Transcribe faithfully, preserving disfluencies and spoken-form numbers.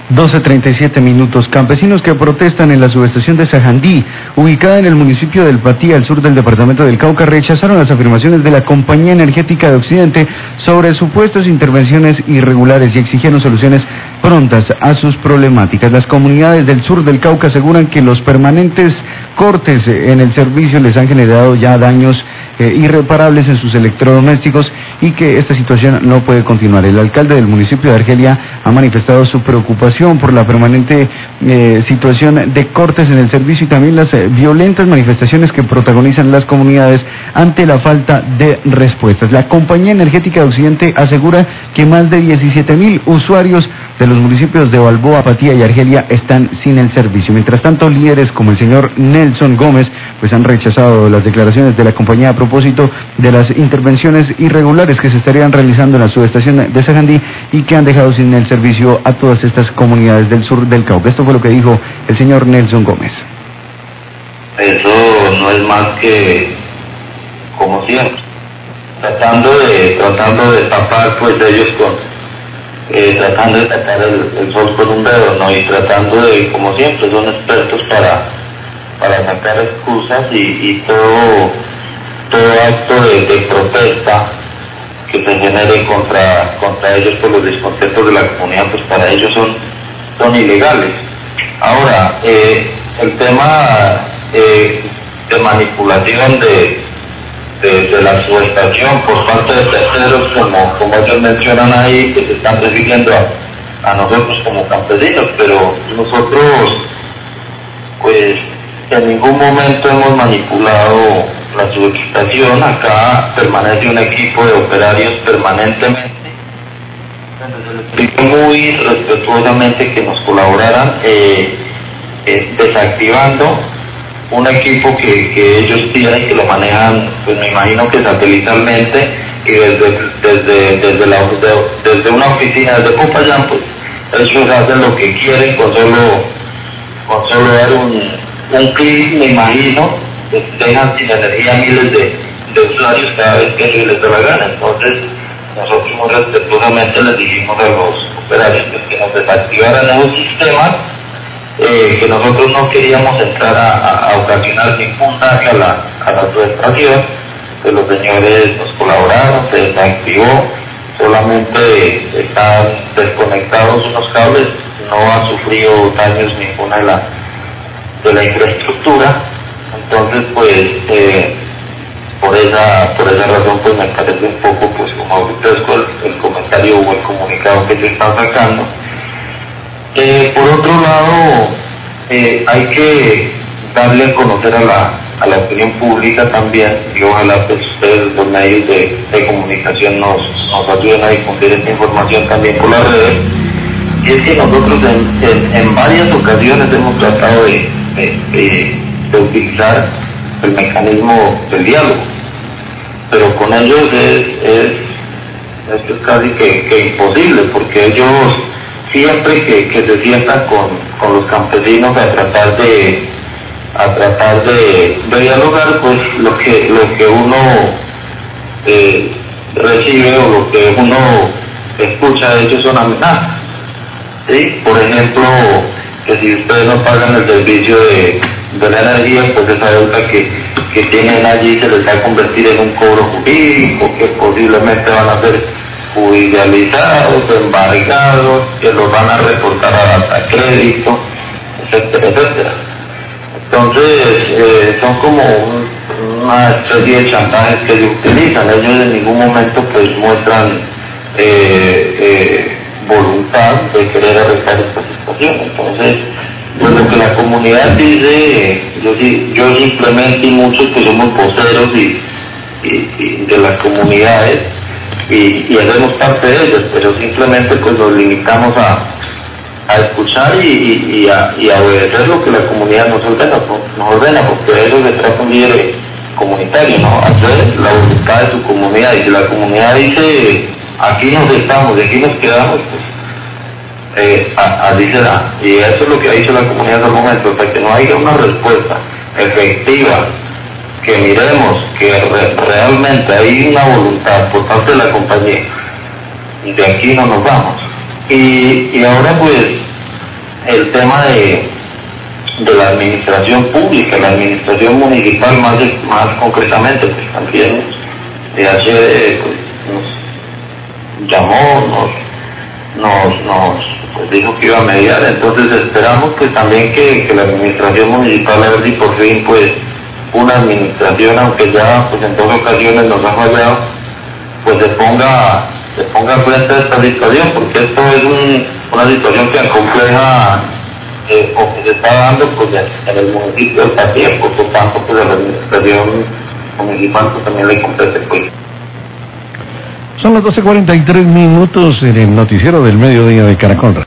doce treinta y siete minutos. Campesinos que protestan en la subestación de Sajandí, ubicada en el municipio del Patí, al sur del departamento del Cauca, rechazaron las afirmaciones de la Compañía Energética de Occidente sobre supuestas intervenciones irregulares y exigieron soluciones prontas a sus problemáticas. Las comunidades del sur del Cauca aseguran que los permanentes cortes en el servicio les han generado ya daños eh, irreparables en sus electrodomésticos y que esta situación no puede continuar. El alcalde del municipio de Argelia ha manifestado su preocupación por la permanente eh, situación de cortes en el servicio y también las eh, violentas manifestaciones que protagonizan las comunidades ante la falta de respuestas. La Compañía Energética de Occidente asegura que más de diecisiete mil usuarios de los municipios de Balboa, Patía y Argelia están sin el servicio. Mientras tanto, líderes como el señor Nelson Gómez pues han rechazado las declaraciones de la compañía a propósito de las intervenciones irregulares que se estarían realizando en la subestación de Sajandí y que han dejado sin el servicio a todas estas comunidades del sur del Cauca. Esto fue lo que dijo el señor Nelson Gómez. Eso no es más que, como siempre, tratando de tratando de tapar pues ellos con Eh, tratando de sacar el, el sol con un dedo, ¿no? Y tratando de, como siempre, son expertos para para sacar excusas y, y todo todo acto de, de protesta que se genere contra contra ellos por los descontentos de la comunidad, pues para ellos son son ilegales. Ahora, eh, el tema eh, de manipulación de De, de la subestación por parte de terceros, como, como ellos mencionan ahí, que se están refiriendo a, a nosotros como campesinos, pero nosotros pues en ningún momento hemos manipulado la subestación. Acá permanece un equipo de operarios permanentemente, donde se les pidió muy respetuosamente que nos colaboraran eh, eh, desactivando un equipo que, que ellos tienen, que lo manejan, pues me imagino que satelitalmente, y desde desde desde la desde una oficina, desde Popayán, pues ellos hacen lo que quieren con solo con solo dar un, un clic, me imagino, que dejan sin energía miles de, de usuarios cada vez que ellos les da la gana. Entonces nosotros muy respetuosamente les dijimos a los operarios pues, que nos desactivaran esos sistemas. Eh, que nosotros no queríamos entrar a, a, a ocasionar ningún daño a la, a la subestación, que los señores nos colaboraron, se desactivó, solamente están desconectados unos cables, no ha sufrido daños ninguna de la, de la infraestructura. Entonces pues eh, por esa por esa razón pues me parece un poco pues como grotesco el, el comentario o el comunicado que ellos están sacando. Eh, por otro lado, eh, hay que darle a conocer a la, a la opinión pública también, y ojalá pues ustedes, los medios de, de comunicación, nos, nos ayuden a difundir esta información también por las redes. Y es que nosotros en, en, en varias ocasiones hemos tratado de, de, de, de utilizar el mecanismo del diálogo, pero con ellos es, es, es casi que, que imposible, porque ellos siempre que, que se sientan con, con los campesinos a tratar de a tratar de, de dialogar, pues lo que lo que uno eh, recibe o lo que uno escucha de ellos son amenazas, ¿sí? Por ejemplo, que si ustedes no pagan el servicio de, de la energía, pues esa deuda que, que tienen allí se les va a convertir en un cobro jurídico, que posiblemente van a ser judicializados, embargados, que los van a reportar a data crédito, etcétera, etcétera. Entonces, eh, son como un, una especie de chantajes que se utilizan. Ellos en ningún momento pues muestran eh, eh, voluntad de querer arreglar esta situación. Entonces, pues lo que la comunidad dice, yo, yo simplemente y muchos que somos voceros y, y, y de las comunidades, Y, y hacemos parte de ellos, pero simplemente pues nos limitamos a, a escuchar y, y, y, a, y a obedecer lo que la comunidad nos ordena, nos ordena, porque de eso se trata un líder comunitario, ¿no? Hacer la voluntad de su comunidad, y si la comunidad dice aquí nos estamos y aquí nos quedamos, pues eh, a, así será, y eso es lo que ha dicho la comunidad hasta el momento, hasta que no haya una respuesta efectiva, que miremos que re, realmente hay una voluntad por parte de la compañía, de aquí no nos vamos. Y, y ahora pues el tema de, de la administración pública, la administración municipal más, de, más concretamente, pues también de ayer eh, pues, nos llamó, nos, nos, nos pues, dijo que iba a mediar, entonces esperamos que también que, que la administración municipal, a ver si por fin pues una administración, aunque ya pues en dos ocasiones nos ha fallado, pues se ponga se ponga frente a esta situación, porque esto es un, una situación que compleja eh, o que se está dando pues en, en el municipio del Patía, por lo tanto pues a la administración municipal pues también le compete pues. Son las doce cuarenta y tres minutos en el noticiero del mediodía de Caracol.